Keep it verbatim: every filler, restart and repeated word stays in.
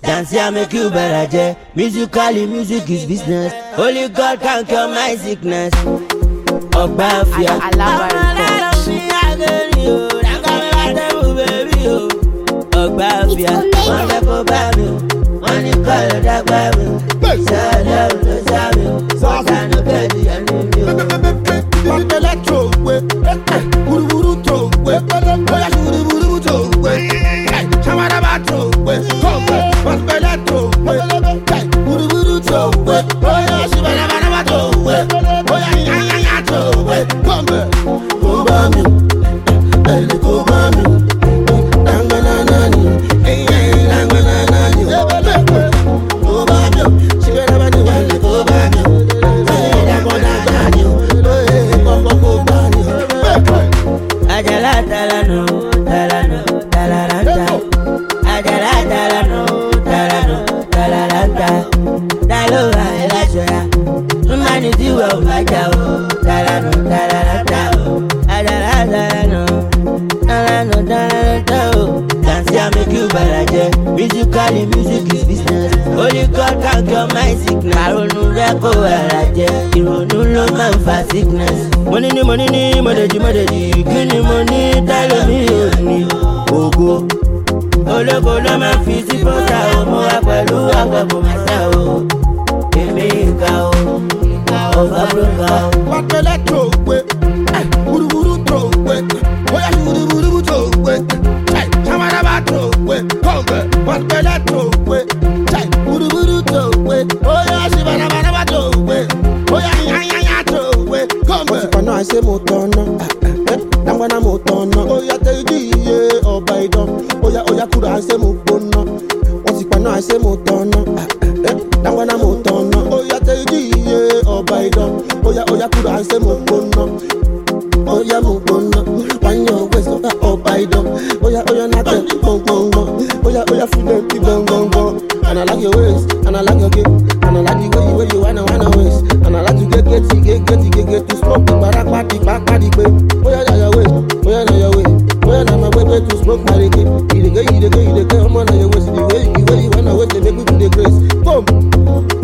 Dance here make you better, yeah. Musically, music is business. Only God can cure my sickness. Ogbafia. Ogbafia. One day for baby, one day call it that baby. Say love, no say but I no get the enemy. But electro, we, uru uru to, we, oya uru uru to, we, chamara bato, we, come, but electro, we, uru uru to, we, oya shibana bana bato, we, oya ya ya ya to, we, come, Obami, ele Obami, langana nani, eh eh langana nani, Obami, shibana bana ele Obami, eh langana nani. Ajala talano, talano, talaranta. Ajala talano, talano, talaranta. Talora elachoya, humanity will fight out. Talano, talaranta. Ajala talano, talano, talaranta. Dance here make you better, yeah. Musically, music is business. Only God can cure my sickness. Karonu reko alaje, ironu lo man fa sickness. Money ni money ni, modeji modeji, kini money tell me oni. Ogo, oloko lo man fi si posa o, mo wa pẹ̀lú agbo masa o. Emi ka o, o fa broka o. What electro we, uru uru to we, oya uru uru to we, chamara bato we, come, what electro we, uru uru to we, oya shibana bana bato we, oya ya ya ya to we, come. Osipana I say motono, nambana motono, oya teji ye obaido, oya oya kura I say mobono, osipana I say motono, nambana motono, oya teji ye obaido, oya oya kura I say mobono. Oya mubono, wanyo weso ka obaido. Oya oya nate bong bong bong. Oya oya freedom ki bong bong bong. And I like your ways, and I like your game, and I like the way you way you wanna wanna ways, and I like to get get get get get get to smoke the barak party back party babe. Oya ya your ways, oya na your way, oya na my way way to smoke my reggae. You the gay, you the gay, you the gay. I'm on your ways, the way the way you wanna ways, they make me do the grace. Boom.